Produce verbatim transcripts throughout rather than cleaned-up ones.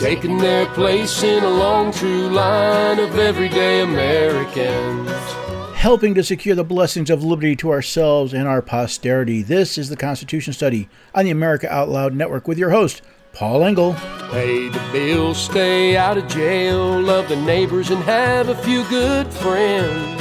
taking their place in a long, true line of everyday Americans. Helping to secure the blessings of liberty to ourselves and our posterity. This is the Constitution Study on the America Out Loud Network with your host, Paul Engel. Pay the bills, stay out of jail, love the neighbors, and have a few good friends.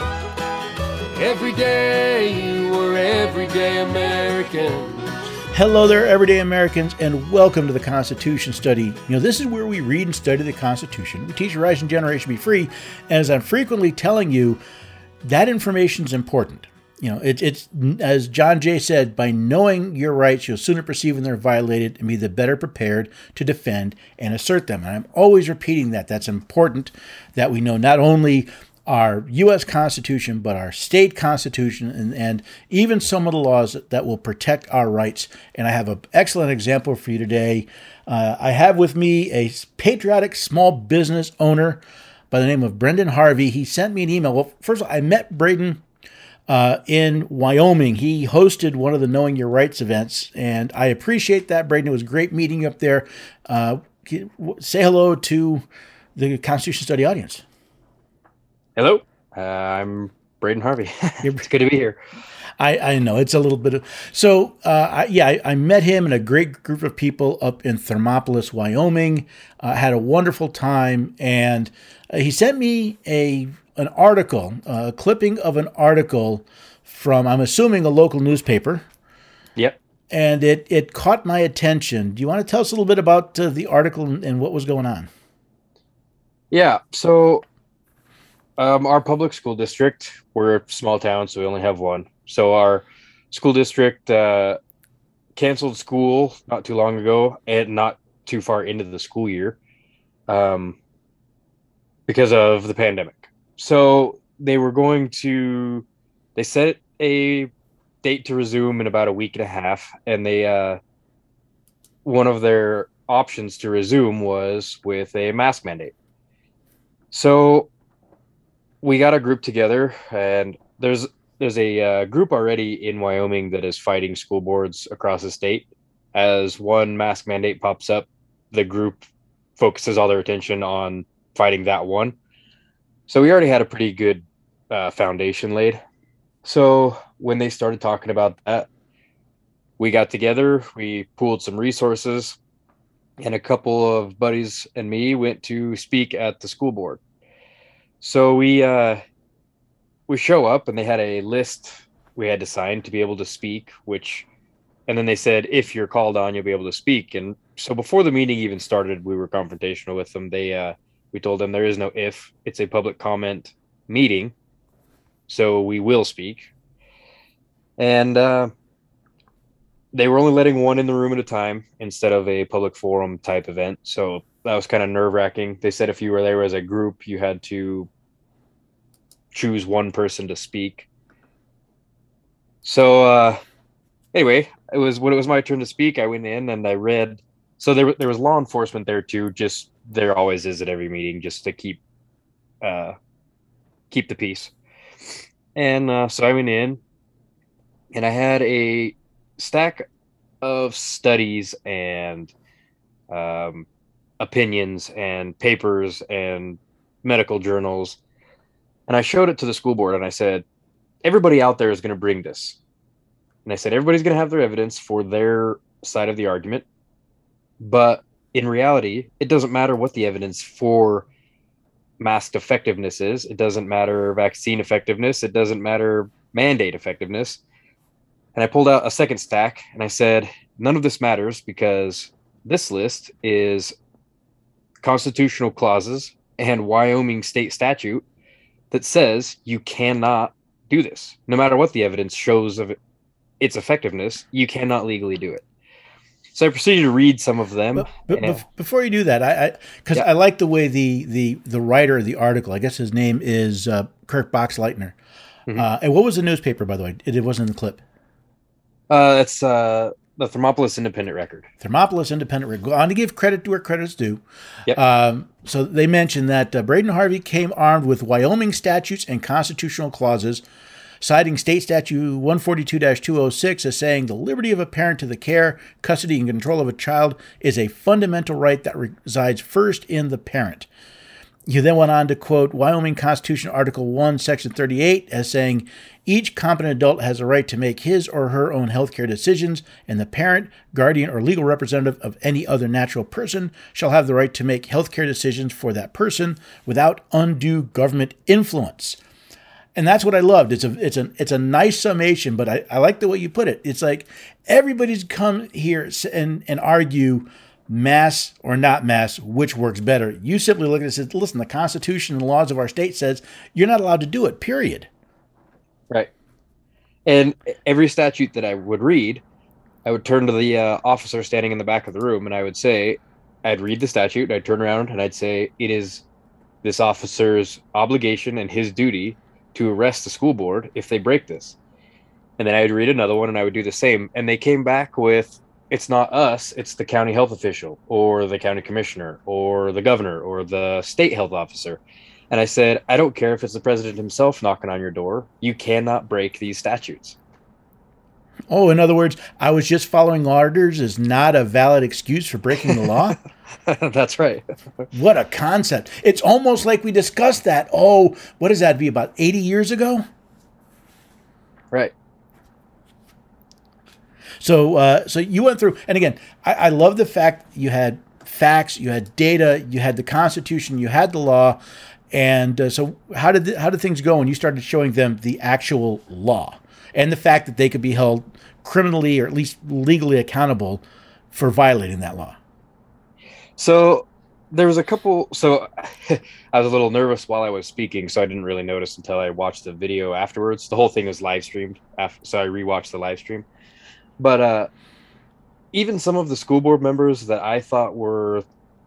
Every day you were everyday Americans. Hello there, everyday Americans, and welcome to the Constitution Study. You know, this is where we read and study the Constitution. We teach a rising generation to be free, and as I'm frequently telling you, that information is important. You know, it, it's, as John Jay said, by knowing your rights, you'll sooner perceive when they're violated and be the better prepared to defend and assert them. And I'm always repeating that. That's important that we know not only our U S Constitution, but our state constitution and, and even some of the laws that, that will protect our rights. And I have an excellent example for you today. Uh, I have with me a patriotic small business owner by the name of Brendan Harvey. He sent me an email. Well, first of all, I met Braden uh, in Wyoming. He hosted one of the Knowing Your Rights events, and I appreciate that, Braden. It was great meeting you up there. Uh, say hello to the Constitution Study audience. Hello, uh, I'm Braden Harvey. It's good to be here. I, I know it's a little bit of so uh, I, yeah I, I met him and a great group of people up in Thermopolis, Wyoming. Uh, had a wonderful time, and uh, he sent me a an article, a clipping of an article from, I'm assuming, a local newspaper. Yep. And it it caught my attention. Do you want to tell us a little bit about uh, the article and, and what was going on? Yeah. So um, our public school district, we're a small town, so we only have one. So our school district uh, canceled school not too long ago, and not too far into the school year, um, because of the pandemic. So they were going to, they set a date to resume in about a week and a half, and they uh, one of their options to resume was with a mask mandate. So we got a group together, and there's There's a uh, group already in Wyoming that is fighting school boards across the state. As one mask mandate pops up, the group focuses all their attention on fighting that one. So we already had a pretty good uh, foundation laid. So when they started talking about that, we got together, we pooled some resources, and a couple of buddies and me went to speak at the school board. So we... Uh, We show up, and they had a list we had to sign to be able to speak, which, and then they said, if you're called on, you'll be able to speak. And so before the meeting even started, we were confrontational with them. They, uh, we told them there is no if, it's a public comment meeting, so we will speak. And uh, they were only letting one in the room at a time instead of a public forum type event. So that was kind of nerve wracking. They said if you were there as a group, you had to choose one person to speak. So uh anyway, it was when it was my turn to speak, I went in and I read. So there there was law enforcement there too, just there always is at every meeting, just to keep uh keep the peace. And uh so I went in, and I had a stack of studies and um opinions and papers and medical journals. And I showed it to the school board, and I said, everybody out there is going to bring this. And I said, everybody's going to have their evidence for their side of the argument. But in reality, it doesn't matter what the evidence for mask effectiveness is. It doesn't matter vaccine effectiveness. It doesn't matter mandate effectiveness. And I pulled out a second stack, and I said, none of this matters, because this list is constitutional clauses and Wyoming state statute that says you cannot do this. No matter what the evidence shows of its effectiveness, you cannot legally do it. So I proceeded to read some of them. But, but and, before you do that, I because I, yeah. I like the way the, the the writer of the article, I guess his name is uh, Kirk Boxleitner. Mm-hmm. Uh, and what was the newspaper, by the way? It, it wasn't in the clip. Uh, it's uh, the Thermopolis Independent Record. Thermopolis Independent Record. On to give credit to where credit's due. Yep. Um, so they mentioned that uh, Braden Harvey came armed with Wyoming statutes and constitutional clauses citing State Statute one forty-two dash two oh six as saying the liberty of a parent to the care, custody, and control of a child is a fundamental right that resides first in the parent. You then went on to quote Wyoming Constitution Article one, Section thirty-eight as saying, each competent adult has a right to make his or her own healthcare decisions, and the parent, guardian, or legal representative of any other natural person shall have the right to make healthcare decisions for that person without undue government influence. And that's what I loved. It's a it's a it's a nice summation, but I, I like the way you put it. It's like everybody's come here and and argue mass or not mass, which works better. You simply look at it and say, listen, the Constitution and the laws of our state says you're not allowed to do it, period. Right. And every statute that I would read, I would turn to the uh, officer standing in the back of the room and I would say, I'd read the statute, I'd turn around and I'd say, it is this officer's obligation and his duty to arrest the school board if they break this. And then I would read another one and I would do the same. And they came back with, it's not us, it's the county health official or the county commissioner or the governor or the state health officer. And I said, I don't care if it's the president himself knocking on your door. You cannot break these statutes. Oh, in other words, I was just following orders is not a valid excuse for breaking the law? That's right. What a concept. It's almost like we discussed that. Oh, what does that be, about eighty years ago? Right. So uh, so you went through, and again, I, I love the fact you had facts, you had data, you had the Constitution, you had the law, and uh, so how did the, how did things go when you started showing them the actual law and the fact that they could be held criminally or at least legally accountable for violating that law? So there was a couple, so I was a little nervous while I was speaking, so I didn't really notice until I watched the video afterwards. The whole thing was live streamed, after, so I rewatched the live stream. But uh, even some of the school board members that I thought were,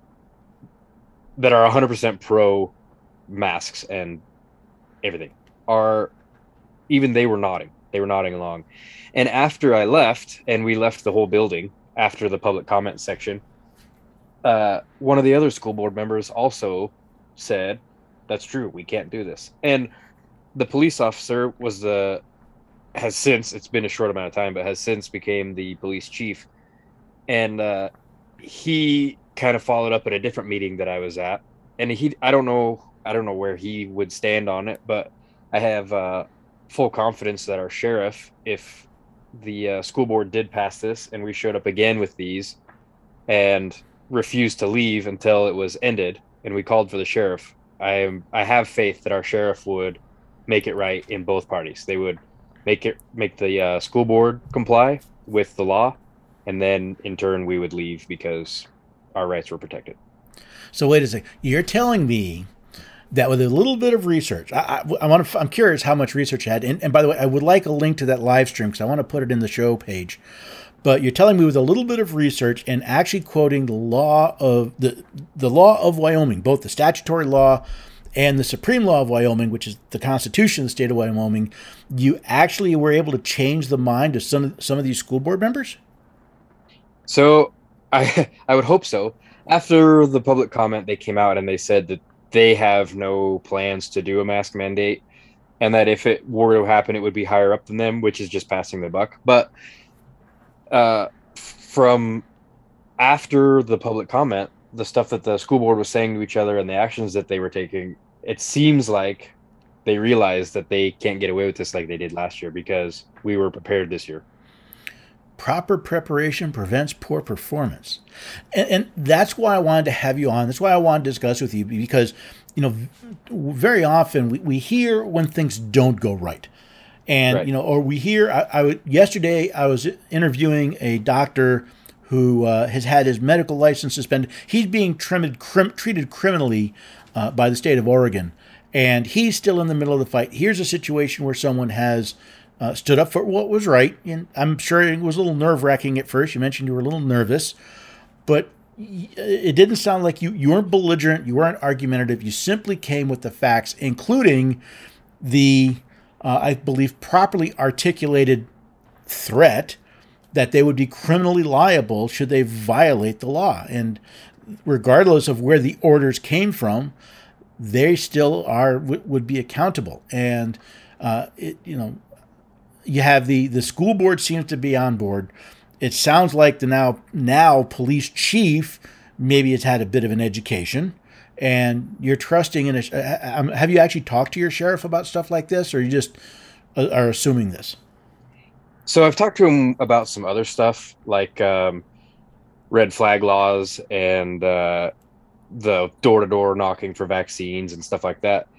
that are one hundred percent pro masks and everything, are, even they were nodding. They were nodding along. And after I left, and we left the whole building after the public comment section, uh, one of the other school board members also said, that's true, we can't do this. And the police officer was the, has since, it's been a short amount of time, but has since became the police chief. And uh, he kind of followed up at a different meeting that I was at. And he, I don't know, I don't know where he would stand on it, but I have uh, full confidence that our sheriff, if the uh, school board did pass this and we showed up again with these and refused to leave until it was ended and we called for the sheriff, I am, I have faith that our sheriff would make it right in both parties. They would make it make the uh, school board comply with the law, and then in turn we would leave because our rights were protected. So wait a second, you're telling me that with a little bit of research, I, I, I want to, I'm curious how much research you had, and, and by the way, I would like a link to that live stream because I want to put it in the show page. But you're telling me with a little bit of research and actually quoting the law of the the law of Wyoming, both the statutory law and the Supreme Law of Wyoming, which is the Constitution of the state of Wyoming, you actually were able to change the mind of some of, some of these school board members? So I I would hope so. After the public comment, they came out and they said that they have no plans to do a mask mandate, and that if it were to happen, it would be higher up than them, which is just passing the buck. But uh, from after the public comment, the stuff that the school board was saying to each other and the actions that they were taking, it seems like they realized that they can't get away with this like they did last year because we were prepared this year. Proper preparation prevents poor performance. And, and that's why I wanted to have you on. That's why I wanted to discuss with you, because, you know, very often we, we hear when things don't go right. And, right. you know, or we hear, I, I would, yesterday I was interviewing a doctor who uh, has had his medical license suspended. He's being trimmed, crim, treated criminally uh, by the state of Oregon, and he's still in the middle of the fight. Here's a situation where someone has uh, stood up for what was right, and I'm sure it was a little nerve-wracking at first. You mentioned you were a little nervous, but it didn't sound like you, you weren't belligerent, you weren't argumentative. You simply came with the facts, including the, uh, I believe, properly articulated threat that they would be criminally liable should they violate the law. And regardless of where the orders came from, they still are would be accountable. And Uh, it, you know, you have the the school board seems to be on board. It sounds like the now now police chief maybe has had a bit of an education, and you're trusting in a. Uh, have you actually talked to your sheriff about stuff like this, or you just uh, are assuming this? So I've talked to him about some other stuff like um, red flag laws and uh, the door-to-door knocking for vaccines and stuff like that.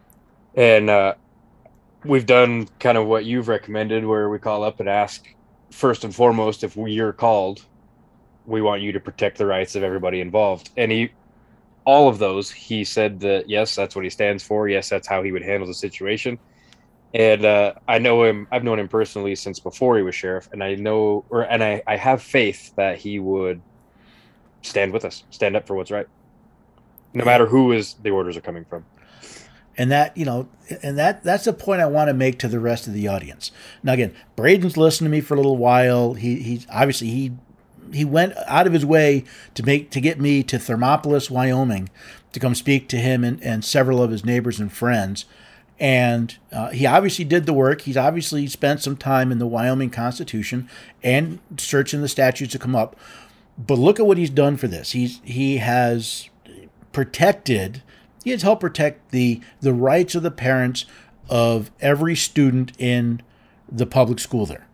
And uh, we've done kind of what you've recommended, where we call up and ask, first and foremost, if we're called, we want you to protect the rights of everybody involved. And he, all of those, he said that, yes, that's what he stands for. Yes, that's how he would handle the situation. And uh, I know him, I've known him personally since before he was sheriff. And I know, or, and I, I have faith that he would stand with us, stand up for what's right, no matter who is the orders are coming from. And that, you know, and that that's the point I want to make to the rest of the audience. Now, again, Braden's listened to me for a little while. He he's obviously he he went out of his way to make to get me to Thermopolis, Wyoming, to come speak to him and, and several of his neighbors and friends. And uh, he obviously did the work. He's obviously spent some time in the Wyoming Constitution and searching the statutes to come up. But look at what he's done for this. He's he has protected. He has helped protect the the rights of the parents of every student in the public school there.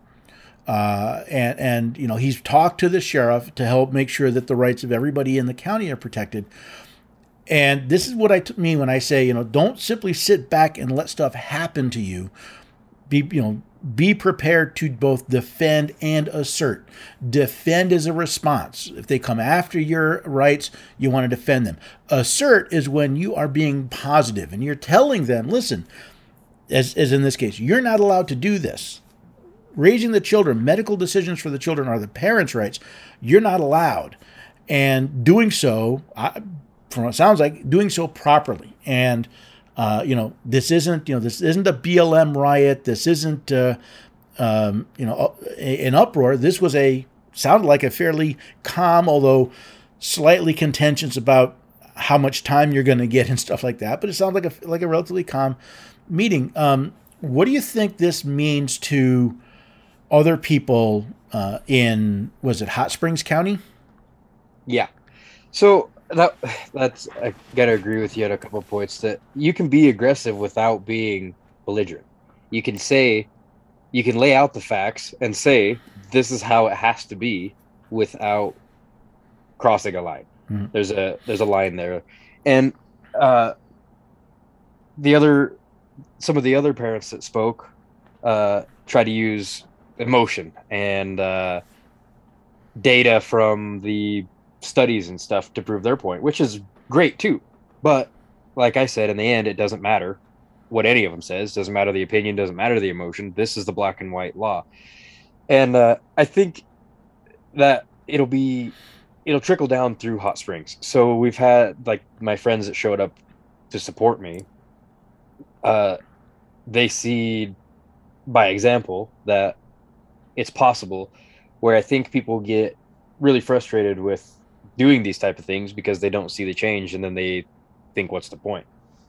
Uh, and, and, you know, he's talked to the sheriff to help make sure that the rights of everybody in the county are protected. And this is what I t- mean when I say, you know, don't simply sit back and let stuff happen to you. Be, you know, be prepared to both defend and assert. Defend is a response. If they come after your rights, you want to defend them. Assert is when you are being positive and you're telling them, listen, as, as in this case, you're not allowed to do this. Raising the children, medical decisions for the children are the parents' rights. You're not allowed. And doing so, I, from what it sounds like, doing so properly. And Uh, you know, this isn't, you know, this isn't a B L M riot. This isn't, uh, um, you know, a, an uproar. This was a, sounded like a fairly calm, although slightly contentious about how much time you're going to get and stuff like that. But it sounds like a, like a relatively calm meeting. Um, what do you think this means to other people uh, in, was it Hot Springs County? Yeah. So that that's I gotta agree with you on a couple of points, that you can be aggressive without being belligerent. You can say, you can lay out the facts and say this is how it has to be without crossing a line. Mm-hmm. There's a there's a line there, and uh, the other some of the other parents that spoke uh, try to use emotion and uh, data from the studies and stuff to prove their point, which is great too. But like I said, in the end, it doesn't matter what any of them says. Doesn't matter the opinion, doesn't matter the emotion. This is the black and white law. And uh, I think that it'll be, it'll trickle down through Hot Springs. So we've had, like, my friends that showed up to support me, uh, they see by example that it's possible, where I think people get really frustrated with doing these type of things because they don't see the change, and then they think, what's the point?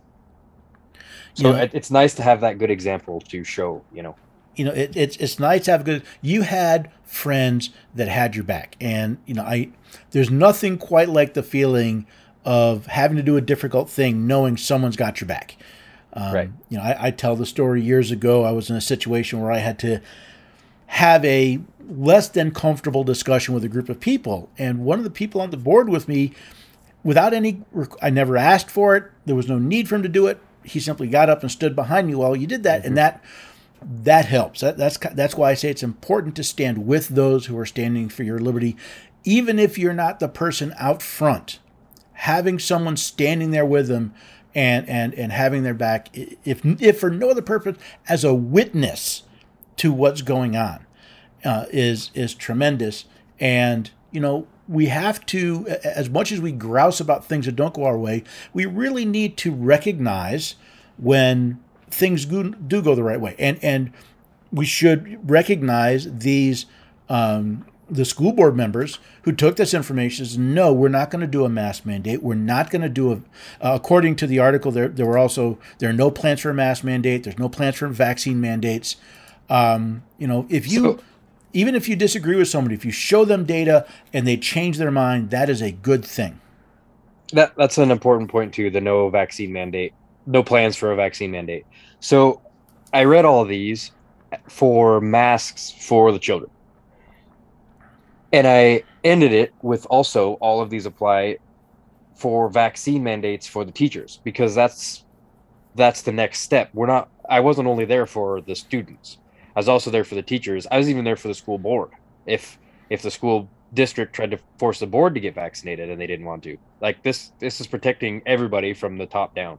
So yeah. it, it's nice to have that good example to show, you know. You know, it, it's it's nice to have good. You had friends that had your back, and you know, I there's nothing quite like the feeling of having to do a difficult thing, knowing someone's got your back. Um, right. You know, I, I tell the story years ago. I was in a situation where I had to have a less than comfortable discussion with a group of people. And one of the people on the board with me, without any, I never asked for it. There was no need for him to do it. He simply got up and stood behind me while you did that. Mm-hmm. And that, that helps. That, that's, that's why I say it's important to stand with those who are standing for your liberty. Even if you're not the person out front, having someone standing there with them and, and, and having their back, if, if for no other purpose, as a witness to what's going on, uh, is is tremendous. And, you know, we have to, as much as we grouse about things that don't go our way, we really need to recognize when things do go the right way. And and we should recognize these um, the school board members who took this information says, no, we're not going to do a mask mandate. We're not going to do a, uh, according to the article, there, there were also, there are no plans for a mask mandate. There's no plans for vaccine mandates. Um, you know, if you, so, even if you disagree with somebody, if you show them data and they change their mind, that is a good thing. That That's an important point too, the no vaccine mandate, no plans for a vaccine mandate. So I read all of these for masks for the children. And I ended it with also all of these apply for vaccine mandates for the teachers, because that's that's the next step. We're not, I wasn't only there for the students. I was also there for the teachers. I was even there for the school board. If if the school district tried to force the board to get vaccinated and they didn't want to. Like this this is protecting everybody from the top down.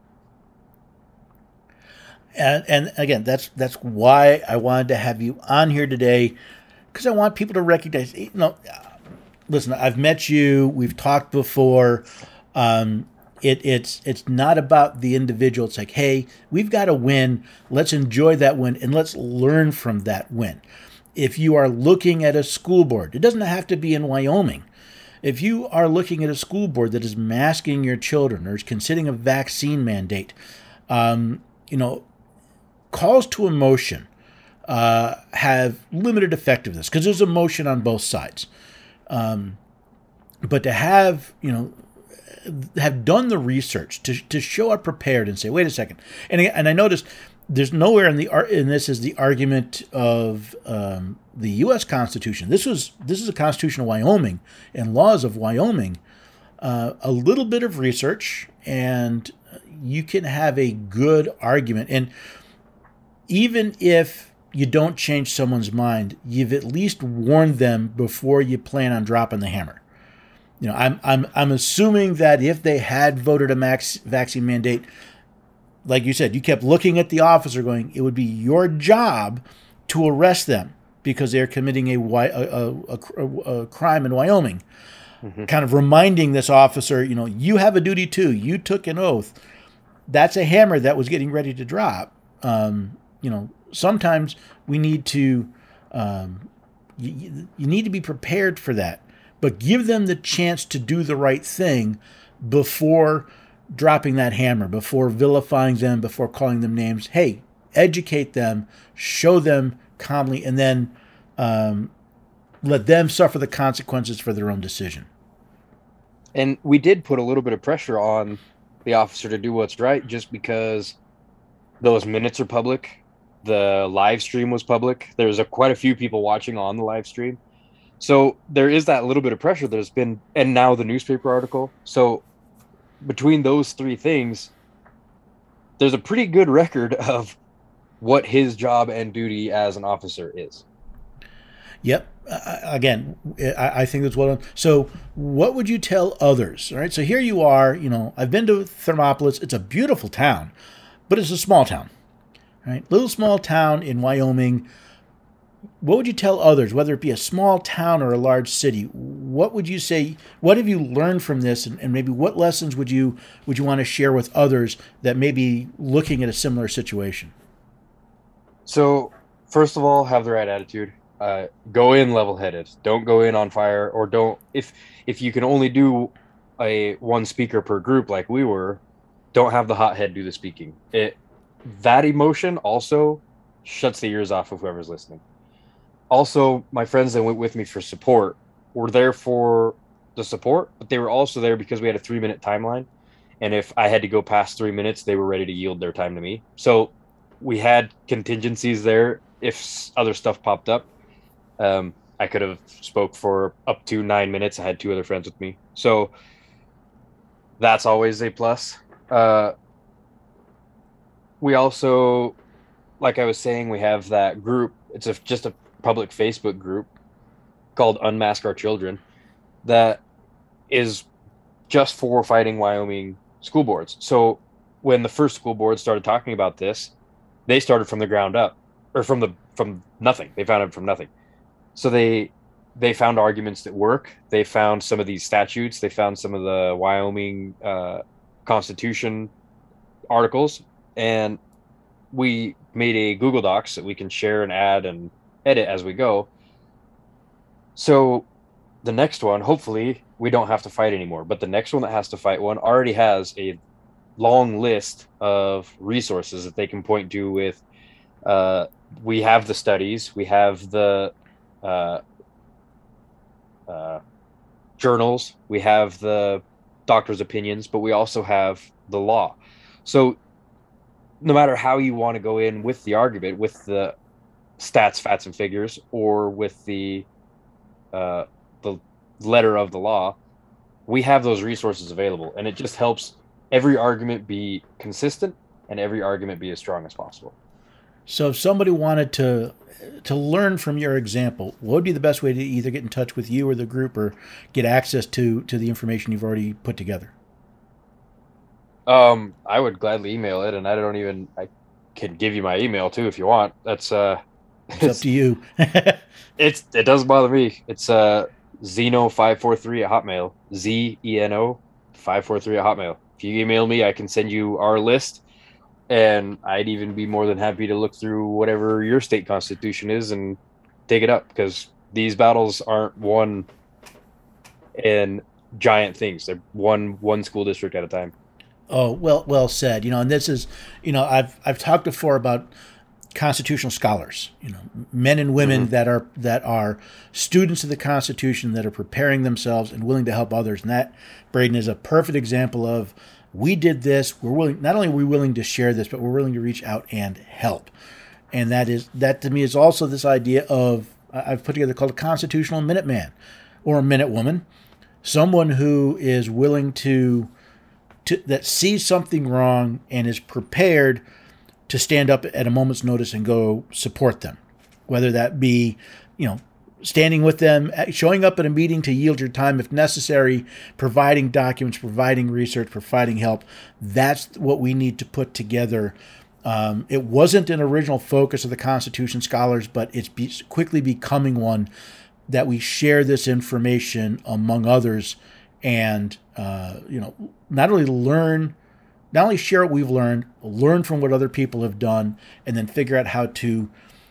And and again, that's that's why I wanted to have you on here today. Because I want people to recognize, you know, listen, I've met you, we've talked before. Um, it, it's it's not about the individual. It's like, hey, we've got a win. Let's enjoy that win and let's learn from that win. If you are looking at a school board, it doesn't have to be in Wyoming. If you are looking at a school board that is masking your children or is considering a vaccine mandate, um, you know, calls to emotion Uh, have limited effectiveness because there's emotion on both sides. Um, but to have, you know, have done the research to to show up prepared and say, wait a second. And and I noticed there's nowhere in the in this is the argument of um, the U S Constitution. This was this is a Constitution of Wyoming and laws of Wyoming. Uh, a little bit of research and you can have a good argument. And even if you don't change someone's mind, you've at least warned them before you plan on dropping the hammer. You know, I'm I'm I'm assuming that if they had voted a max vaccine mandate, like you said, you kept looking at the officer going, it would be your job to arrest them because they're committing a a, a, a, a crime in Wyoming. Mm-hmm. Kind of reminding this officer, you know, you have a duty too. You took an oath. That's a hammer that was getting ready to drop. Um, you know, sometimes we need to, um, you, you need to be prepared for that, but give them the chance to do the right thing before dropping that hammer, before vilifying them, before calling them names. Hey, educate them, show them calmly, and then um, let them suffer the consequences for their own decision. And we did put a little bit of pressure on the officer to do what's right just because those minutes are public. The live stream was public. There's a, quite a few people watching on the live stream. So there is that little bit of pressure there's been, and now the newspaper article. So between those three things, there's a pretty good record of what his job and duty as an officer is. Yep. Uh, again, I, I think that's well done. So what would you tell others? All right. So here you are, you know, I've been to Thermopolis. It's a beautiful town, but it's a small town. Right, little small town in Wyoming. What would you tell others, whether it be a small town or a large city? What would you say? What have you learned from this, and, and maybe what lessons would you would you want to share with others that may be looking at a similar situation? So, first of all, have the right attitude. Uh, go in level-headed. Don't go in on fire, or don't. If if you can only do a one speaker per group, like we were, don't have the hothead do the speaking. It. That emotion also shuts the ears off of whoever's listening. Also, my friends that went with me for support were there for the support, but they were also there because we had a three minute timeline. And if I had to go past three minutes, they were ready to yield their time to me. So we had contingencies there. If other stuff popped up, um, I could have spoke for up to nine minutes. I had two other friends with me. So that's always a plus. Uh, We also, like I was saying, we have that group. It's a, just a public Facebook group called Unmask Our Children that is just for fighting Wyoming school boards. So when the first school board started talking about this, they started from the ground up, or from the from nothing. They found it from nothing. So they they found arguments that work. They found some of these statutes. They found some of the Wyoming uh, Constitution articles. And we made a Google Docs that we can share and add and edit as we go. So the next one, hopefully, we don't have to fight anymore. But the next one that has to fight one already has a long list of resources that they can point to with. Uh, we have the studies, we have the uh, uh, journals, we have the doctor's opinions, but we also have the law. So no matter how you want to go in with the argument, with the stats, facts, and figures, or with the uh, the letter of the law, we have those resources available, and it just helps every argument be consistent and every argument be as strong as possible. So if somebody wanted to to learn from your example, what would be the best way to either get in touch with you or the group or get access to to the information you've already put together? Um, I would gladly email it, and I don't even I can give you my email too if you want. That's uh It's up to you. it's it doesn't bother me. It's uh Zeno five four three at Hotmail. Z E N O five four three at Hotmail. If you email me, I can send you our list, and I'd even be more than happy to look through whatever your state constitution is and take it up, because these battles aren't won in giant things. They're one one school district at a time. Oh, well, well said. You know, and this is, you know, I've I've talked before about constitutional scholars. You know, men and women mm-hmm. that are that are students of the Constitution, that are preparing themselves and willing to help others. And that, Braden, is a perfect example of, we did this. We're willing. Not only are we willing to share this, but we're willing to reach out and help. And that is that to me is also this idea of, I've put together called a constitutional Minuteman or a Minute Woman, someone who is willing to. To, that sees something wrong and is prepared to stand up at a moment's notice and go support them, whether that be, you know, standing with them, showing up at a meeting to yield your time if necessary, providing documents, providing research, providing help. That's what we need to put together. Um, it wasn't an original focus of the Constitution scholars, but it's be, quickly becoming one, that we share this information among others. And, uh, you know, not only learn, not only share what we've learned, learn from what other people have done, and then figure out how to,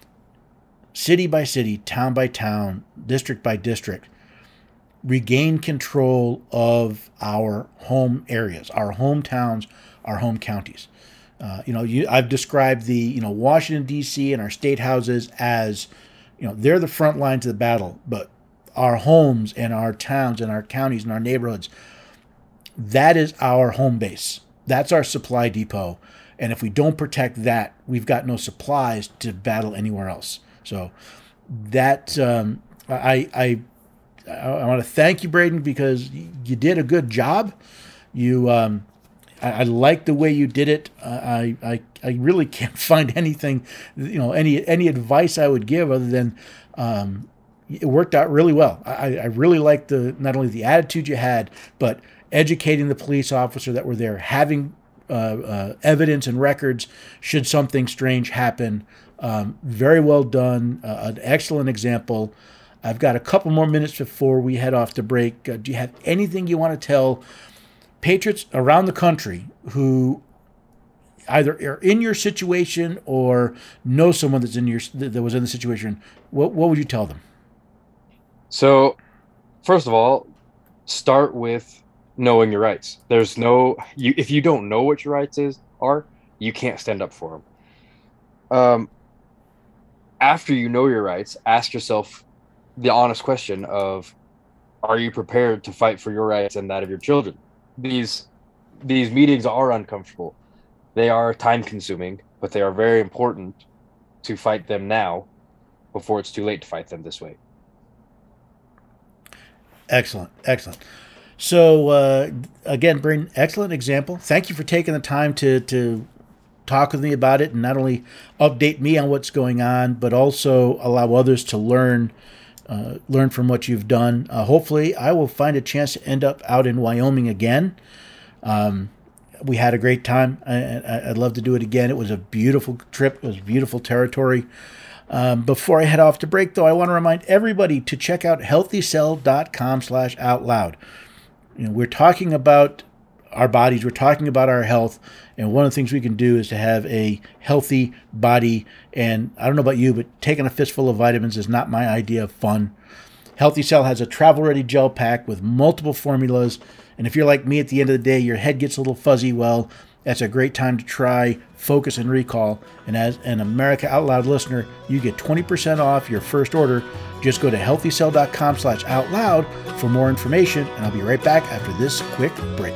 city by city, town by town, district by district, regain control of our home areas, our hometowns, our home counties. Uh, you know, you, I've described the, you know, Washington, D C and our state houses as, you know, they're the front lines of the battle, but our homes and our towns and our counties and our neighborhoods, that is our home base. That's our supply depot. And if we don't protect that, we've got no supplies to battle anywhere else. So that um, I, I I want to thank you, Braden, because you did a good job. You um, I, I like the way you did it. I, I I really can't find anything, you know, any any advice I would give other than um, it worked out really well. I, I really liked the not only the attitude you had, but educating the police officer that were there, having uh, uh, evidence and records should something strange happen. Um, very well done. Uh, an excellent example. I've got a couple more minutes before we head off to break. Uh, do you have anything you want to tell patriots around the country who either are in your situation or know someone that's in your that was in the situation? What what would you tell them? So, first of all, start with knowing your rights. There's no, you, if you don't know what your rights is are, you can't stand up for them. Um, after you know your rights, ask yourself the honest question of, are you prepared to fight for your rights and that of your children? These these meetings are uncomfortable. They are time consuming, but they are very important to fight them now before it's too late to fight them this way. Excellent. Excellent. So, uh, again, Braden, excellent example. Thank you for taking the time to, to talk with me about it and not only update me on what's going on, but also allow others to learn uh, learn from what you've done. Uh, hopefully, I will find a chance to end up out in Wyoming again. Um, we had a great time. I, I'd love to do it again. It was a beautiful trip. It was beautiful territory. Um, before I head off to break, though, I want to remind everybody to check out healthycell.com slash out loud. You know, we're talking about our bodies. We're talking about our health. And one of the things we can do is to have a healthy body. And I don't know about you, but taking a fistful of vitamins is not my idea of fun. Healthy Cell has a travel-ready gel pack with multiple formulas, and if you're like me at the end of the day, your head gets a little fuzzy, well, that's a great time to try Focus and Recall. And as an America Out Loud listener, you get twenty percent off your first order. Just go to healthycell.com slash out loud for more information, and I'll be right back after this quick break.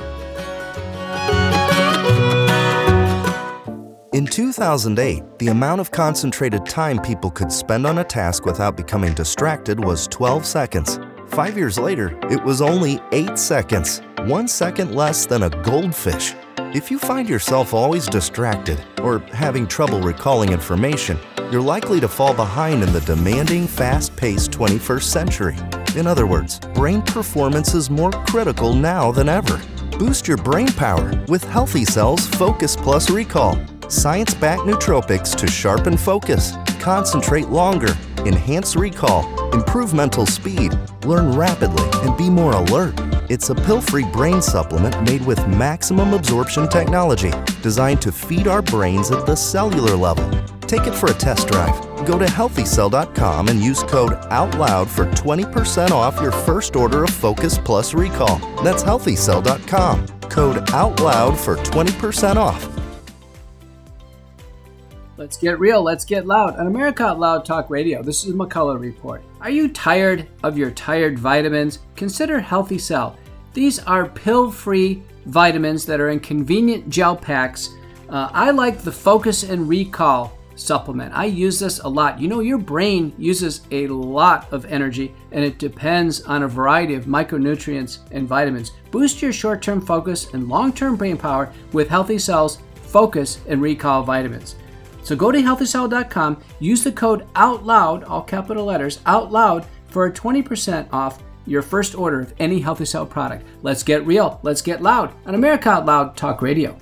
In two thousand eight, the amount of concentrated time people could spend on a task without becoming distracted was twelve seconds. Five years later, it was only eight seconds, one second less than a goldfish. If you find yourself always distracted or having trouble recalling information, you're likely to fall behind in the demanding, fast-paced twenty-first century. In other words, brain performance is more critical now than ever. Boost your brain power with Healthy Cell's Focus Plus Recall. Science-backed nootropics to sharpen focus, concentrate longer, enhance recall, improve mental speed, learn rapidly, and be more alert. It's a pill-free brain supplement made with maximum absorption technology, designed to feed our brains at the cellular level. Take it for a test drive. Go to healthy cell dot com and use code OUTLOUD for twenty percent off your first order of Focus Plus Recall. That's healthy cell dot com. Code OUTLOUD for twenty percent off. Let's get real, let's get loud. On America Out Loud Talk Radio, this is McCullough Report. Are you tired of your tired vitamins? Consider Healthy Cell. These are pill-free vitamins that are in convenient gel packs. Uh, I like the Focus and Recall supplement. I use this a lot. You know, your brain uses a lot of energy, and it depends on a variety of micronutrients and vitamins. Boost your short-term focus and long-term brain power with Healthy Cell's Focus and Recall vitamins. So go to healthy cell dot com, use the code OUTLOUD, all capital letters, OUTLOUD, for a twenty percent off your first order of any Healthy Cell product. Let's get real, let's get loud on America Out Loud Talk Radio.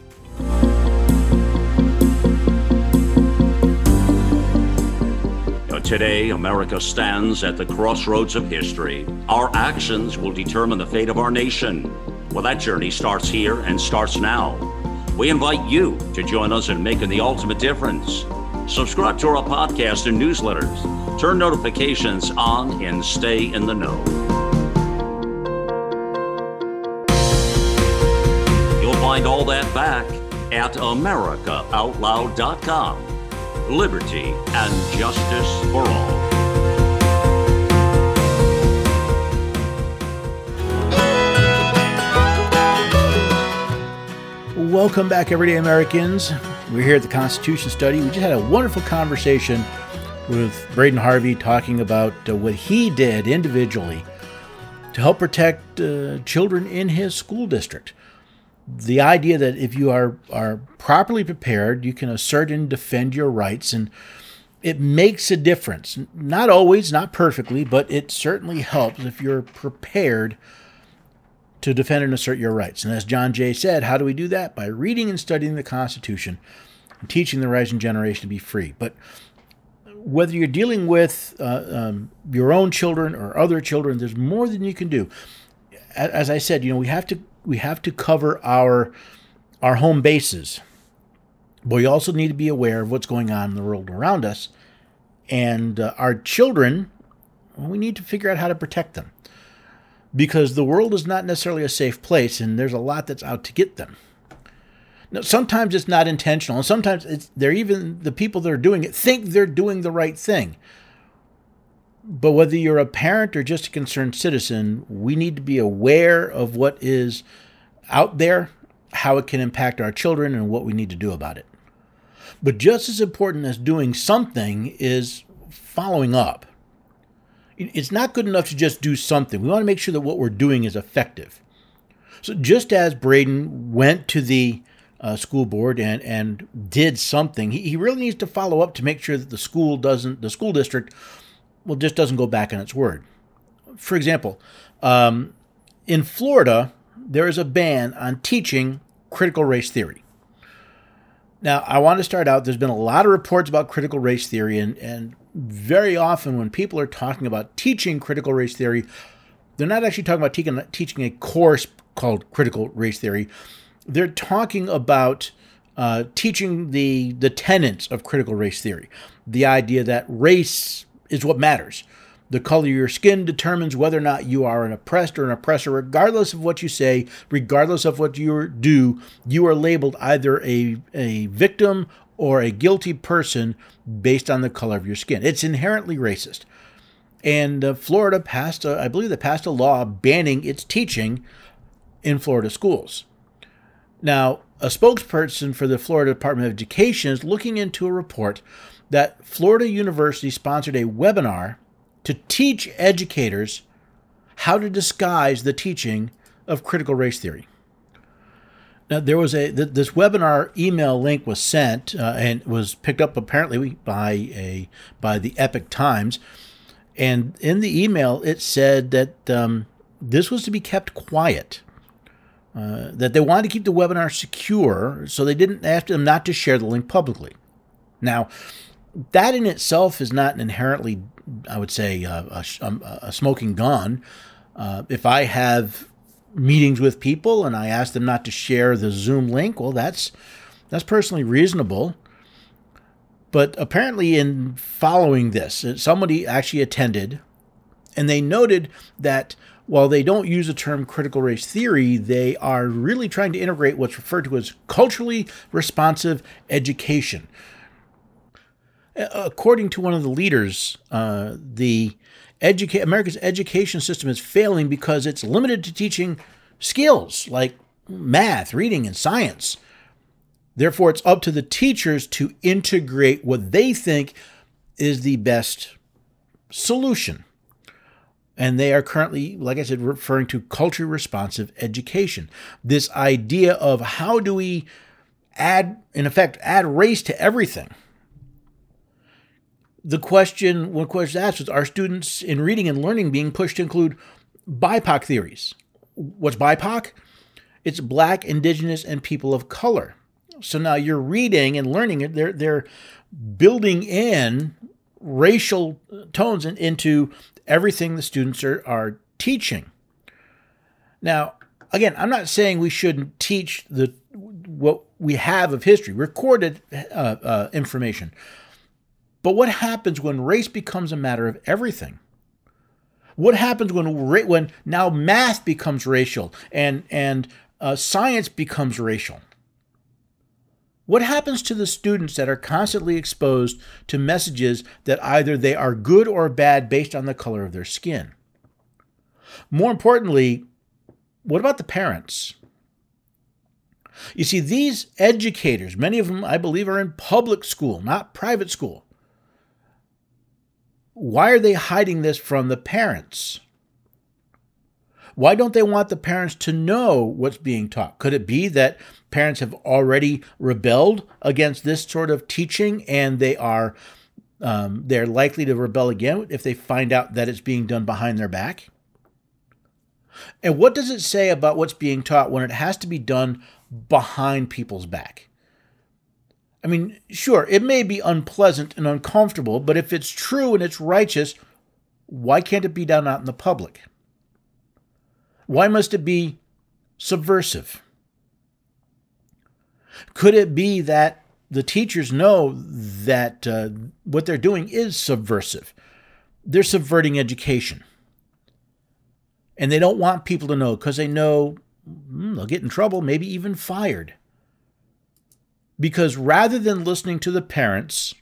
Today, America stands at the crossroads of history. Our actions will determine the fate of our nation. Well, that journey starts here and starts now. We invite you to join us in making the ultimate difference. Subscribe to our podcast and newsletters. Turn notifications on and stay in the know. You'll find all that back at america out loud dot com. Liberty and justice for all. Welcome back, everyday Americans. We're here at the Constitution Study. We just had a wonderful conversation with Braden Harvey talking about uh, what he did individually to help protect uh, children in his school district. The idea that if you are, are properly prepared, you can assert and defend your rights, and it makes a difference. Not always, not perfectly, but it certainly helps if you're prepared to defend and assert your rights. And as John Jay said, how do we do that? By reading and studying the Constitution and teaching the rising generation to be free. But whether you're dealing with uh, um, your own children or other children, there's more than you can do. As I said, you know, we have to we have to cover our our home bases, but we also need to be aware of what's going on in the world around us. And uh, our children, well, we need to figure out how to protect them, because the world is not necessarily a safe place, and there's a lot that's out to get them. Now, sometimes it's not intentional, and sometimes it's, they're even the people that are doing it think they're doing the right thing. But whether you're a parent or just a concerned citizen, we need to be aware of what is out there, how it can impact our children, and what we need to do about it. But just as important as doing something is following up. It's not good enough to just do something. We want to make sure that what we're doing is effective. So just as Braden went to the uh, school board and, and did something, he, he really needs to follow up to make sure that the school doesn't, the school district, well, just doesn't go back on its word. For example, um, in Florida, there is a ban on teaching critical race theory. Now, I want to start out, there's been a lot of reports about critical race theory, and, and very often when people are talking about teaching critical race theory, they're not actually talking about teaching, teaching a course called critical race theory. They're talking about uh, teaching the, the tenets of critical race theory, the idea that race is what matters, The color of your skin determines whether or not you are an oppressed or an oppressor. Regardless of what you say, regardless of what you do, you are labeled either a, a victim or a guilty person based on the color of your skin. It's inherently racist. And uh, Florida passed, a, I believe they passed a law banning its teaching in Florida schools. Now, a spokesperson for the Florida Department of Education is looking into a report that Florida University sponsored a webinar to teach educators how to disguise the teaching of critical race theory. Now, there was a th- this webinar email link was sent uh, and was picked up apparently by a by the Epoch Times, and in the email it said that um, this was to be kept quiet, uh, that they wanted to keep the webinar secure, so they didn't ask them not to share the link publicly. Now, that in itself is not inherently, I would say, uh, a, a smoking gun. Uh, if I have meetings with people and I ask them not to share the Zoom link, well, that's that's personally reasonable. But apparently in following this, somebody actually attended, and they noted that while they don't use the term critical race theory, they are really trying to integrate what's referred to as culturally responsive education. According to one of the leaders, uh, the educa- America's education system is failing because it's limited to teaching skills like math, reading, and science. Therefore, it's up to the teachers to integrate what they think is the best solution. And they are currently, like I said, referring to culturally responsive education. This idea of how do we add, in effect, add race to everything. The question, one question asked was, are students in reading and learning being pushed to include B I P O C theories? What's B I P O C? It's Black, Indigenous, and People of Color. So now you're reading and learning it. They're, they're building in racial tones in, into everything the students are, are teaching. Now, again, I'm not saying we shouldn't teach the what we have of history, recorded uh, uh, information. But what happens when race becomes a matter of everything? What happens when when now math becomes racial and and uh, science becomes racial? What happens to the students that are constantly exposed to messages that either they are good or bad based on the color of their skin? More importantly, what about the parents? You see, these educators, many of them I believe are in public school, not private school. Why are they hiding this from the parents? Why don't they want the parents to know what's being taught? Could it be that parents have already rebelled against this sort of teaching and they are um, they're likely to rebel again if they find out that it's being done behind their back? And what does it say about what's being taught when it has to be done behind people's back? I mean, sure, it may be unpleasant and uncomfortable, but if it's true and it's righteous, why can't it be done out in the public? Why must it be subversive? Could it be that the teachers know that uh, what they're doing is subversive? They're subverting education. And they don't want people to know because they know mm, they'll get in trouble, maybe even fired. Because rather than listening to the parents,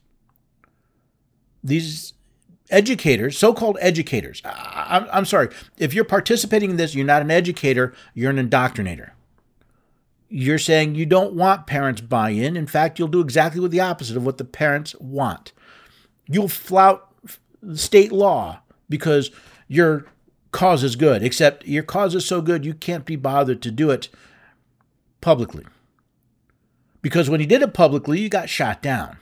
these educators, so-called educators, I'm, I'm sorry, if you're participating in this, you're not an educator, you're an indoctrinator. You're saying you don't want parents' buy-in. In fact, you'll do exactly what the opposite of what the parents want. You'll flout state law because your cause is good, except your cause is so good you can't be bothered to do it publicly. Because when you did it publicly, you got shot down.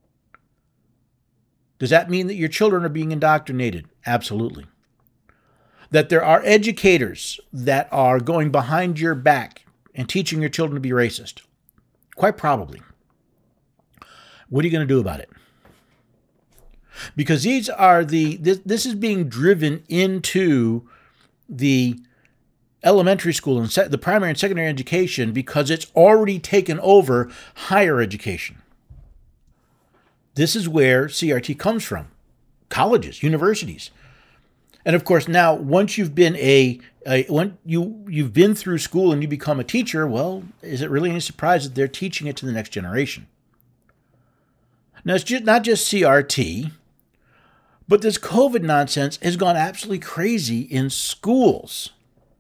Does that mean that your children are being indoctrinated? Absolutely. That there are educators that are going behind your back and teaching your children to be racist? Quite probably. What are you going to do about it? Because these are the, this, this is being driven into the elementary school and the primary and secondary education because it's already taken over higher education. This is where C R T comes from. Colleges, universities. And of course, now once you've been a, a when you you've been through school and you become a teacher, well, is it really any surprise that they're teaching it to the next generation? Now, it's just, not just C R T, but this COVID nonsense has gone absolutely crazy in schools.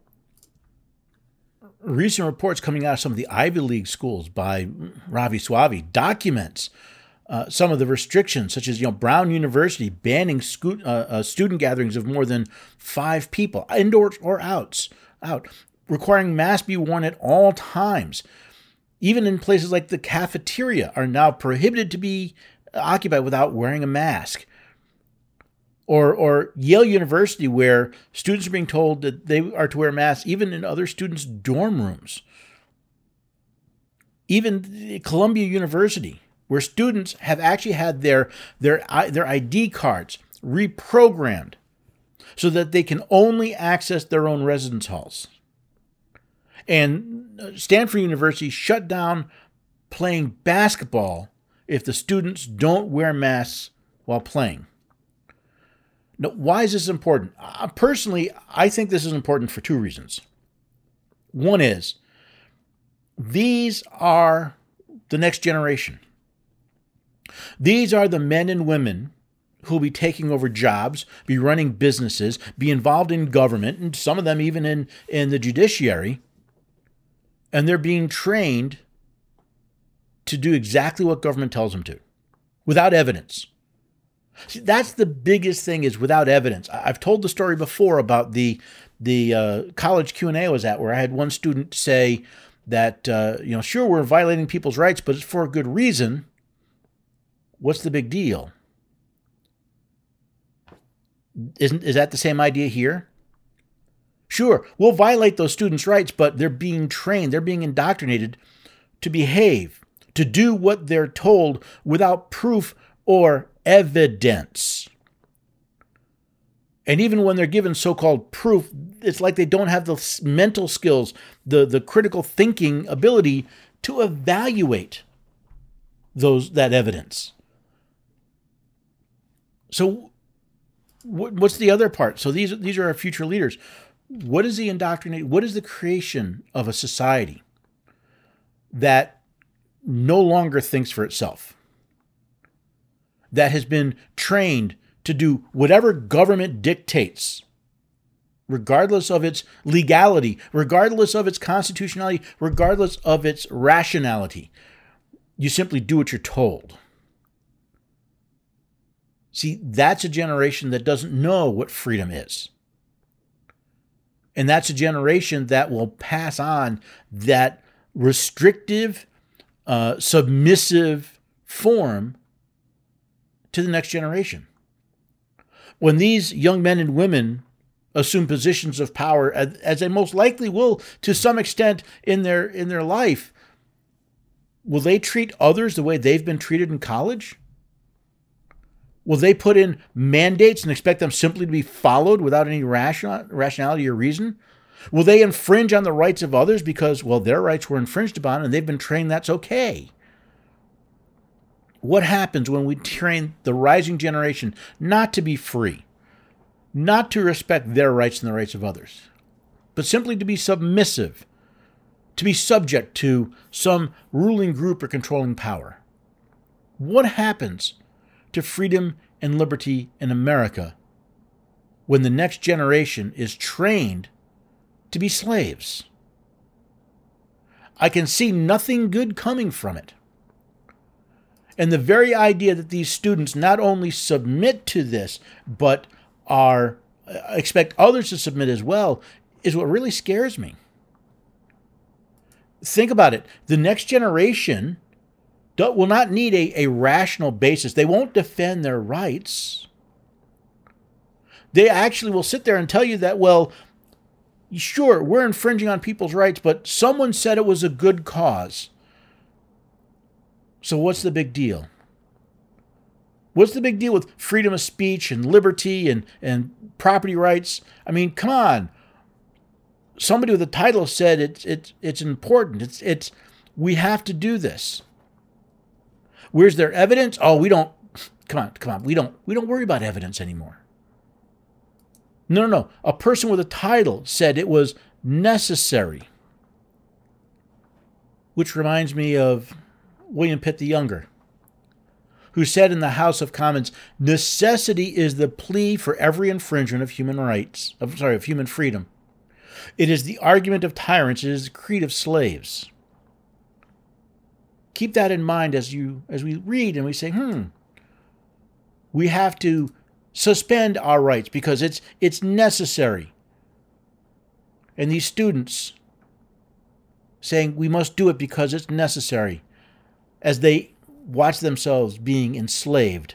Recent reports coming out of some of the Ivy League schools by Ravi Swavi documents uh, some of the restrictions, such as you know Brown University banning sco- uh, uh, student gatherings of more than five people, indoors or outs, out, requiring masks be worn at all times. Even in places like the cafeteria are now prohibited to be occupied without wearing a mask. Or, or Yale University, where students are being told that they are to wear masks even in other students' dorm rooms. Even Columbia University, where students have actually had their, their, their I D cards reprogrammed so that they can only access their own residence halls. And Stanford University shut down playing basketball if the students don't wear masks while playing. Now, why is this important? Uh, personally, I think this is important for two reasons. One is, these are the next generation. These are the men and women who will be taking over jobs, be running businesses, be involved in government, and some of them even in, in the judiciary. And they're being trained to do exactly what government tells them to, without evidence. See, that's the biggest thing, is without evidence. I've told the story before about the the uh, college Q and A I was at, where I had one student say that, uh, you know, sure, we're violating people's rights, but it's for a good reason. What's the big deal? Isn't is that the same idea here? Sure, we'll violate those students' rights, but they're being trained, they're being indoctrinated to behave, to do what they're told without proof or evidence. And even when they're given so-called proof, it's like they don't have the mental skills, the, the critical thinking ability to evaluate those that evidence. So what's the other part? So these, these are our future leaders. What is the indoctrination? What is the creation of a society that no longer thinks for itself, that has been trained to do whatever government dictates, regardless of its legality, regardless of its constitutionality, regardless of its rationality? You simply do what you're told. See, that's a generation that doesn't know what freedom is. And that's a generation that will pass on that restrictive, uh, submissive form to the next generation. When these young men and women assume positions of power, as they most likely will to some extent in their in their life, will they treat others the way they've been treated in college? Will they put in mandates and expect them simply to be followed without any ration, rationality or reason? Will they infringe on the rights of others because, well, their rights were infringed upon and they've been trained that's okay? What happens when we train the rising generation not to be free, not to respect their rights and the rights of others, but simply to be submissive, to be subject to some ruling group or controlling power? What happens to freedom and liberty in America when the next generation is trained to be slaves? I can see nothing good coming from it. And the very idea that these students not only submit to this, but are expect others to submit as well, is what really scares me. Think about it. The next generation will not need a, a rational basis. They won't defend their rights. They actually will sit there and tell you that, well, sure, we're infringing on people's rights, but someone said it was a good cause. So what's the big deal? What's the big deal with freedom of speech and liberty and, and property rights? I mean, come on. Somebody with a title said it's it's it's important. It's it's we have to do this. Where's their evidence? Oh, we don't come on, come on. We don't we don't worry about evidence anymore. No, no, no. A person with a title said it was necessary. Which reminds me of William Pitt the Younger, who said in the House of Commons, necessity is the plea for every infringement of human rights, of, sorry, of human freedom. It is the argument of tyrants. It is the creed of slaves. Keep that in mind as you as we read and we say, hmm, we have to suspend our rights because it's it's necessary. And these students saying we must do it because it's necessary as they watch themselves being enslaved.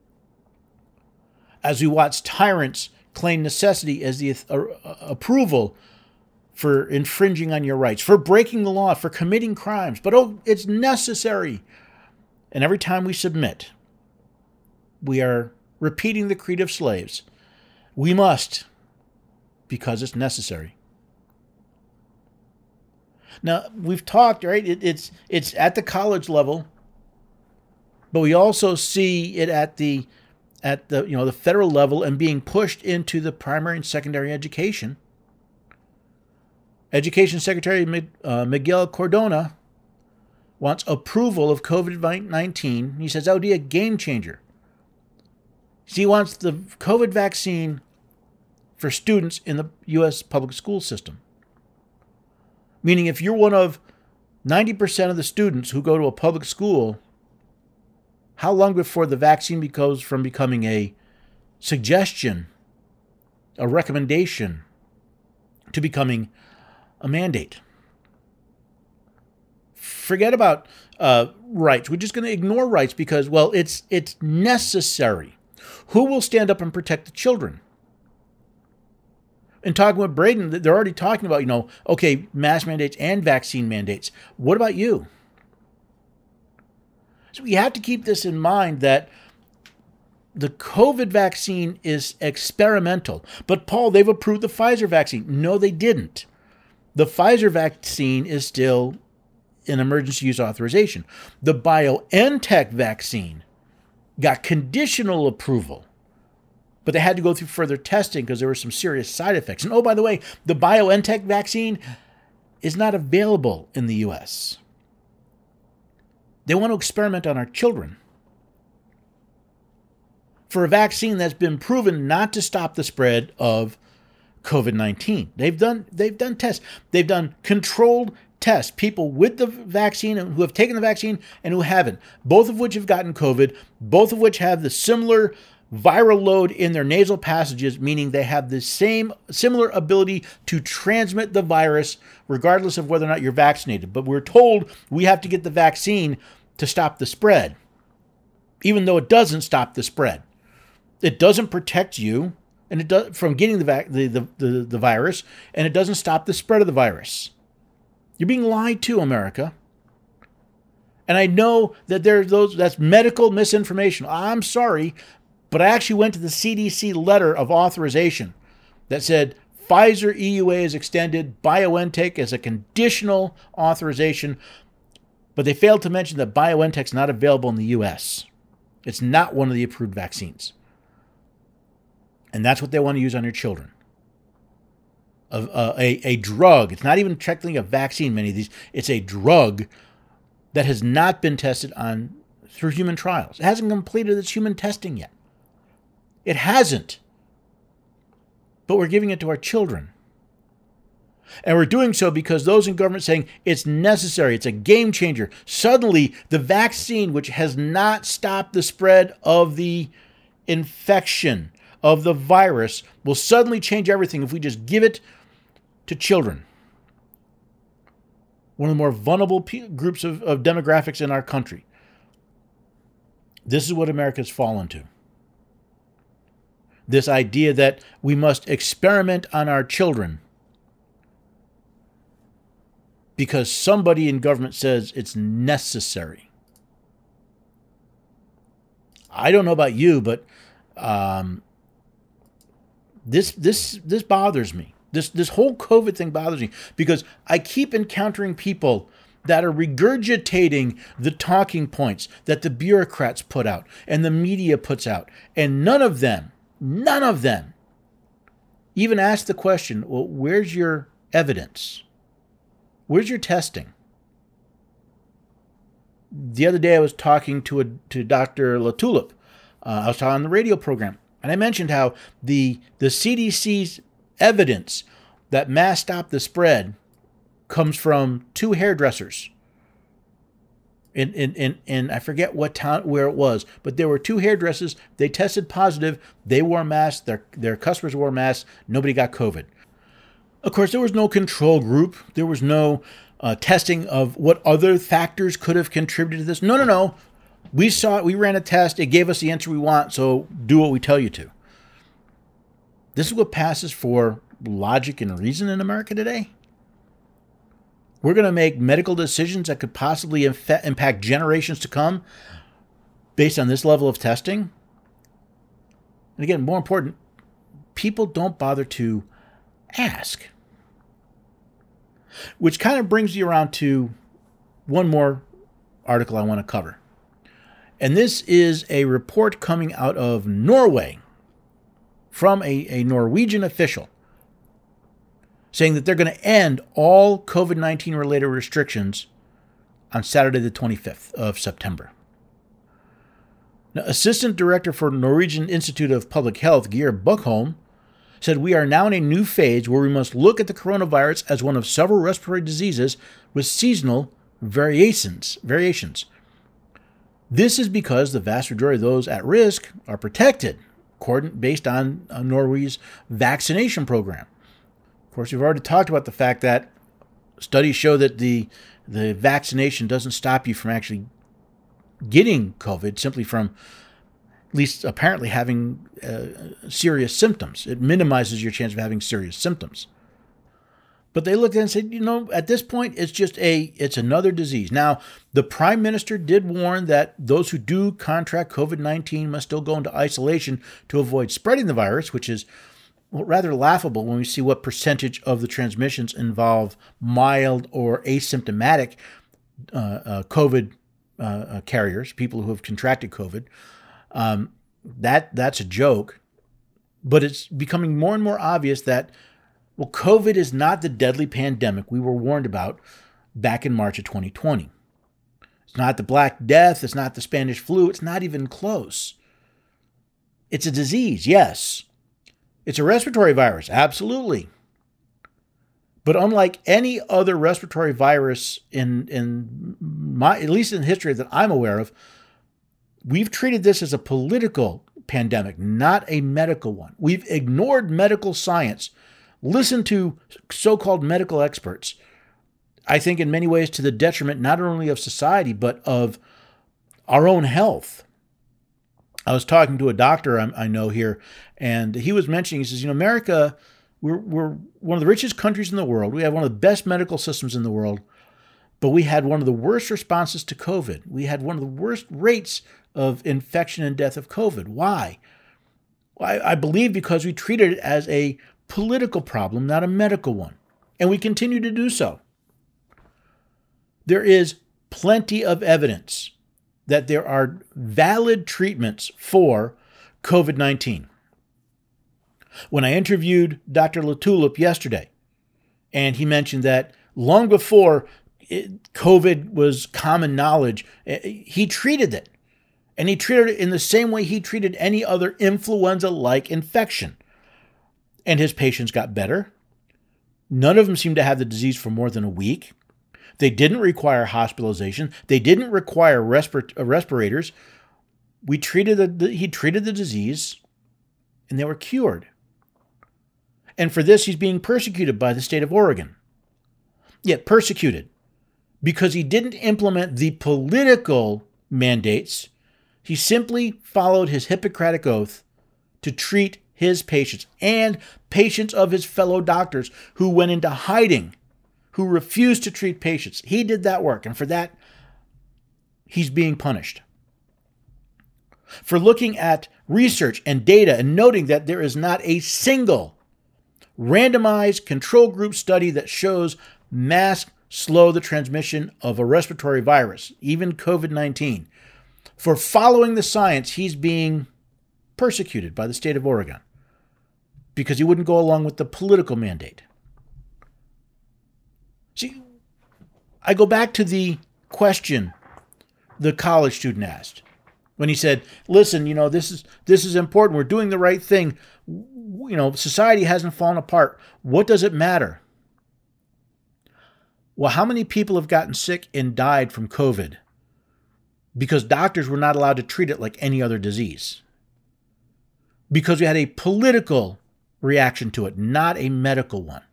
As we watch tyrants claim necessity as the uh, approval for infringing on your rights, for breaking the law, for committing crimes. But oh, it's necessary. And every time we submit, we are repeating the creed of slaves. We must, because it's necessary. Now, we've talked, right? It, it's it's at the college level, but we also see it at the at the you know the federal level and being pushed into the primary and secondary education. Education Secretary uh, Miguel Cardona wants approval of COVID nineteen. He says that would be a game changer. He wants the COVID vaccine for students in the U S public school system. Meaning if you're one of ninety percent of the students who go to a public school, how long before the vaccine goes from becoming a suggestion, a recommendation, to becoming a mandate? Forget about uh, rights. We're just going to ignore rights because, well, it's it's necessary. Who will stand up and protect the children? And talking with Braden, they're already talking about, you know, okay, mask mandates and vaccine mandates. What about you? So we have to keep this in mind that the COVID vaccine is experimental. But, Paul, they've approved the Pfizer vaccine. No, they didn't. The Pfizer vaccine is still in emergency use authorization. The BioNTech vaccine got conditional approval, but they had to go through further testing because there were some serious side effects. And oh, by the way, the BioNTech vaccine is not available in the U S. They want to experiment on our children for a vaccine that's been proven not to stop the spread of COVID nineteen. They've done they've done tests. They've done controlled tests. People with the vaccine and who have taken the vaccine and who haven't, both of which have gotten COVID, both of which have the similar viral load in their nasal passages, meaning they have the same similar ability to transmit the virus regardless of whether or not you're vaccinated. But we're told we have to get the vaccine to stop the spread, even though it doesn't stop the spread. It doesn't protect you and it does from getting the, vac- the, the, the, the virus, and it doesn't stop the spread of the virus. You're being lied to, America. And I know that there's those that's medical misinformation. I'm sorry, but I actually went to the C D C letter of authorization that said Pfizer E U A is extended, BioNTech as a conditional authorization, but they failed to mention that BioNTech's not available in the U S. It's not one of the approved vaccines. And that's what they want to use on your children. A, a, a drug, it's not even technically a vaccine, many of these, it's a drug that has not been tested on through human trials. It hasn't completed its human testing yet. It hasn't. But we're giving it to our children. And we're doing so because those in government saying it's necessary, it's a game changer. Suddenly, the vaccine, which has not stopped the spread of the infection, of the virus, will suddenly change everything if we just give it to children. One of the more vulnerable p- groups of, of demographics in our country. This is what America's fallen to. This idea that we must experiment on our children because somebody in government says it's necessary. I don't know about you, but um, this this this bothers me. This this whole COVID thing bothers me because I keep encountering people that are regurgitating the talking points that the bureaucrats put out and the media puts out, and none of them, none of them even ask the question, well, where's your evidence? Where's your testing? The other day I was talking to a, to Doctor LaTulip. Uh, I was talking on the radio program, and I mentioned how the the C D C's evidence that masks stop the spread comes from two hairdressers. In, in, in, in I forget what town, where it was, but there were two hairdressers. They tested positive. They wore masks. Their, their customers wore masks. Nobody got COVID. Of course, there was no control group. There was no uh, testing of what other factors could have contributed to this. No, no, no. We saw it. We ran a test. It gave us the answer we want, so do what we tell you to. This is what passes for logic and reason in America today. We're going to make medical decisions that could possibly inf- impact generations to come based on this level of testing. And again, more important, people don't bother to ask. Which kind of brings you around to one more article I want to cover. And this is a report coming out of Norway from a, a Norwegian official saying that they're going to end all COVID nineteen related restrictions on Saturday the twenty-fifth of September. Now, Assistant Director for Norwegian Institute of Public Health, Geir Buckholm, said we are now in a new phase where we must look at the coronavirus as one of several respiratory diseases with seasonal variations. variations. This is because the vast majority of those at risk are protected, according based on uh, Norway's vaccination program. Of course, we've already talked about the fact that studies show that the the vaccination doesn't stop you from actually getting COVID, simply from at least apparently having uh, serious symptoms. It minimizes your chance of having serious symptoms. But they looked at it and said, you know, at this point, it's just a, it's another disease. Now, the Prime Minister did warn that those who do contract COVID nineteen must still go into isolation to avoid spreading the virus, which is well, rather laughable when we see what percentage of the transmissions involve mild or asymptomatic uh, uh, COVID uh, uh, carriers, people who have contracted COVID. Um, that that's a joke, but it's becoming more and more obvious that, well, COVID is not the deadly pandemic we were warned about back in March of twenty twenty. It's not the Black Death. It's not the Spanish flu. It's not even close. It's a disease, yes. It's a respiratory virus, absolutely. But unlike any other respiratory virus in in my, at least in the history that I'm aware of, we've treated this as a political pandemic, not a medical one. We've ignored medical science, listened to so-called medical experts, I think in many ways to the detriment not only of society, but of our own health. I was talking to a doctor I, I know here, and he was mentioning, he says, you know, America, we're, we're one of the richest countries in the world. We have one of the best medical systems in the world, but we had one of the worst responses to COVID. We had one of the worst rates of infection and death of COVID. Why? Well, I, I believe because we treated it as a political problem, not a medical one. And we continue to do so. There is plenty of evidence that there are valid treatments for COVID nineteen. When I interviewed Doctor LaTulip yesterday, and he mentioned that long before it, COVID was common knowledge, he treated it. And he treated it in the same way he treated any other influenza-like infection. And his patients got better. None of them seemed to have the disease for more than a week. They didn't require hospitalization. They didn't require respir- respirators. We treated the, the, he treated the disease, and they were cured. And for this, he's being persecuted by the state of Oregon. Yet persecuted because he didn't implement the political mandates. He simply followed his Hippocratic oath to treat his patients and patients of his fellow doctors who went into hiding, who refused to treat patients. He did that work, and for that, he's being punished. For looking at research and data and noting that there is not a single randomized control group study that shows masks slow the transmission of a respiratory virus, even COVID nineteen. For following the science, he's being persecuted by the state of Oregon. because he wouldn't go along with the political mandate. See, I go back to the question the college student asked when he said, listen, you know, this is this is important. We're doing the right thing. You know, society hasn't fallen apart. What does it matter? Well, how many people have gotten sick and died from COVID because doctors were not allowed to treat it like any other disease? Because we had a political reaction to it, not a medical one.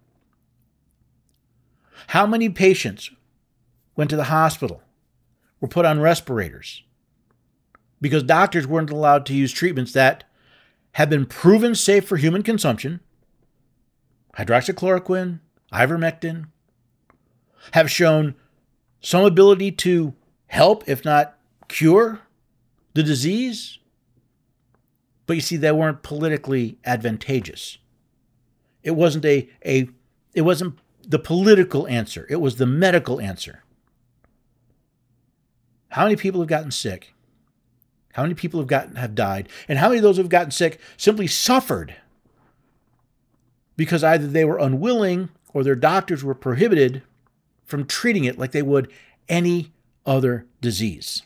How many patients went to the hospital, were put on respirators because doctors weren't allowed to use treatments that have been proven safe for human consumption, hydroxychloroquine, ivermectin, have shown some ability to help, if not cure, the disease? But you see, they weren't politically advantageous. It wasn't a, a it wasn't the political answer. It was the medical answer. How many people have gotten sick? How many people have gotten have died? And how many of those who have gotten sick simply suffered because either they were unwilling or their doctors were prohibited from treating it like they would any other disease?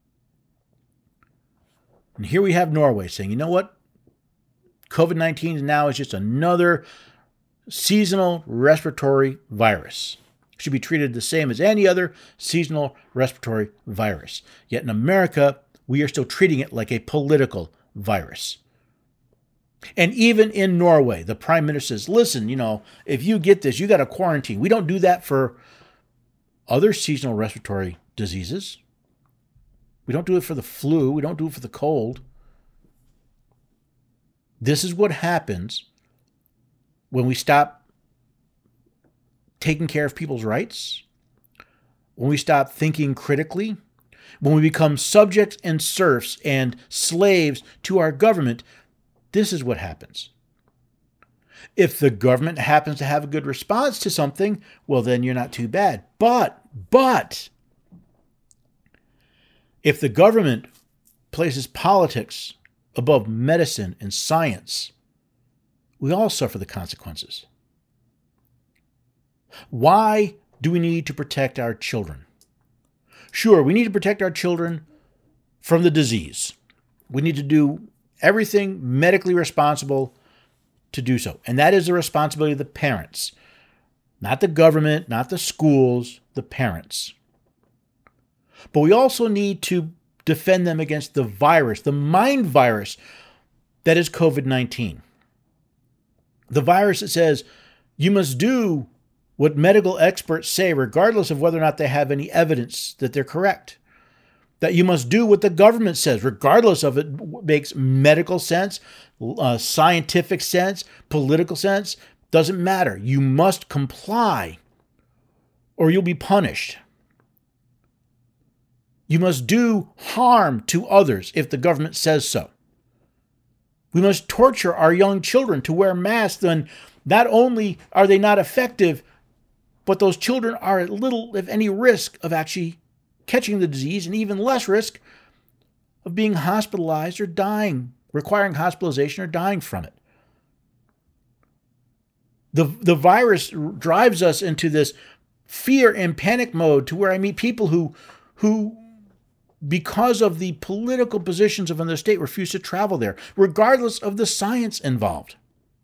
And here we have Norway saying, you know what? COVID nineteen now is just another seasonal respiratory virus. It should be treated the same as any other seasonal respiratory virus. Yet in America, we are still treating it like a political virus. And even in Norway, the prime minister says, listen, you know, if you get this, you got to quarantine. We don't do that for other seasonal respiratory diseases. We don't do it for the flu. We don't do it for the cold. This is what happens when we stop taking care of people's rights, when we stop thinking critically, when we become subjects and serfs and slaves to our government. This is what happens. If the government happens to have a good response to something, well, then you're not too bad. But, but, if the government places politics above medicine and science, we all suffer the consequences. Why do we need to protect our children? Sure, we need to protect our children from the disease. We need to do everything medically responsible to do so. And that is the responsibility of the parents. Not the government, not the schools, the parents. But we also need to defend them against the virus, the mind virus that is COVID nineteen. The virus that says you must do what medical experts say, regardless of whether or not they have any evidence that they're correct. That you must do what the government says, regardless of it makes medical sense, uh, scientific sense, political sense. Doesn't matter. You must comply or you'll be punished. You must do harm to others if the government says so. We must torture our young children to wear masks, then not only are they not effective, but those children are at little, if any, risk of actually catching the disease and even less risk of being hospitalized or dying, requiring hospitalization or dying from it. The, the virus drives us into this fear and panic mode to where I meet people who, who, because of the political positions of another state, refuse to travel there, regardless of the science involved.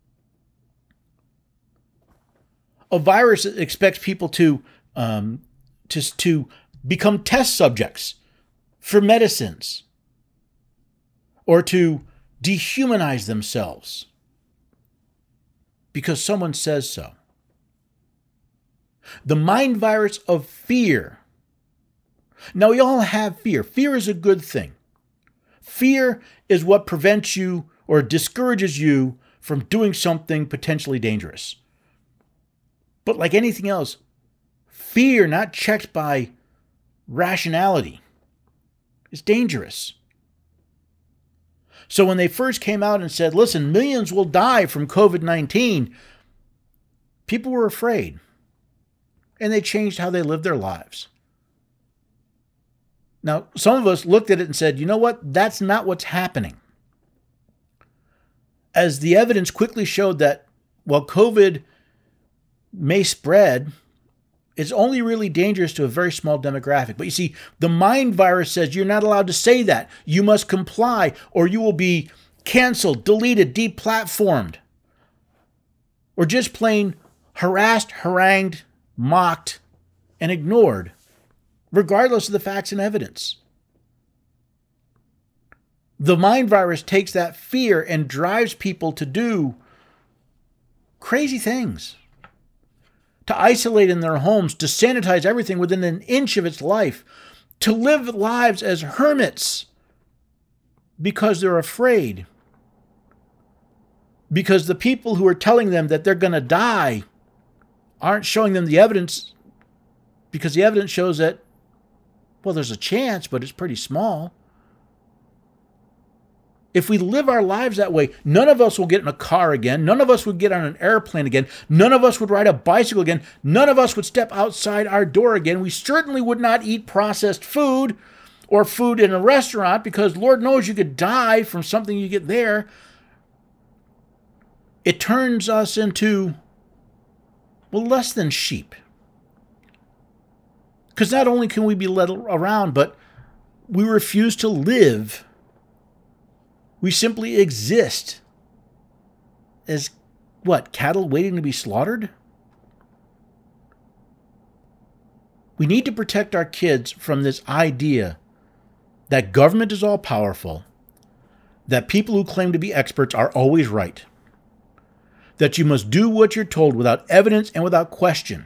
A virus that expects people to, um, to, to become test subjects for medicines or to dehumanize themselves because someone says so. The mind virus of fear. Now, we all have fear. Fear is a good thing. Fear is what prevents you or discourages you from doing something potentially dangerous. But like anything else, fear not checked by rationality is dangerous. So when they first came out and said, listen, millions will die from COVID nineteen, people were afraid. And they changed how they lived their lives. Now, some of us looked at it and said, you know what? That's not what's happening. as the evidence quickly showed that while COVID may spread, it's only really dangerous to a very small demographic. But you see, the mind virus says you're not allowed to say that. You must comply or you will be canceled, deleted, deplatformed, or just plain harassed, harangued, mocked, and ignored, regardless of the facts and evidence. The mind virus takes that fear and drives people to do crazy things, to isolate in their homes, to sanitize everything within an inch of its life, to live lives as hermits because they're afraid. Because the people who are telling them that they're going to die aren't showing them the evidence, because the evidence shows that, well, there's a chance, but it's pretty small. If we live our lives that way, none of us will get in a car again. None of us would get on an airplane again. None of us would ride a bicycle again. None of us would step outside our door again. We certainly would not eat processed food or food in a restaurant, because Lord knows you could die from something you get there. It turns us into, well, less than sheep. Because not only can we be led around, but we refuse to live. We simply exist as, what, cattle waiting to be slaughtered? We need to protect our kids from this idea that government is all-powerful, that people who claim to be experts are always right, that you must do what you're told without evidence and without question,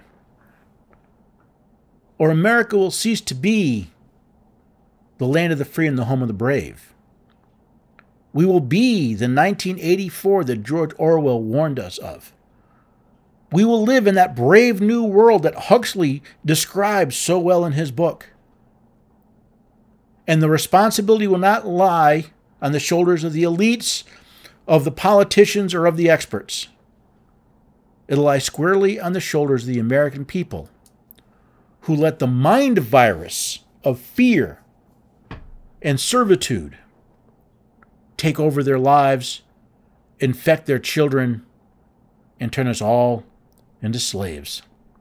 or America will cease to be the land of the free and the home of the brave. We will be the nineteen eighty-four that George Orwell warned us of. We will live in that brave new world that Huxley describes so well in his book. And the responsibility will not lie on the shoulders of the elites, of the politicians, or of the experts. It'll lie squarely on the shoulders of the American people, who let the mind virus of fear and servitude take over their lives, infect their children, and turn us all into slaves.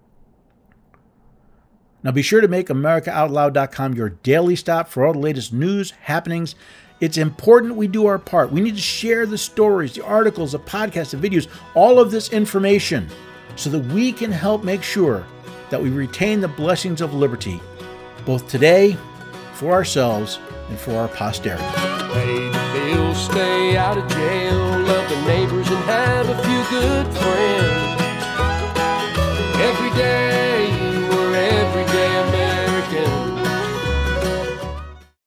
Now be sure to make America Out Loud dot com your daily stop for all the latest news, happenings. It's important we do our part. We need to share the stories, the articles, the podcasts, the videos, all of this information, so that we can help make sure that we retain the blessings of liberty, both today, for ourselves, and for our posterity. Pay the bills, stay out of jail.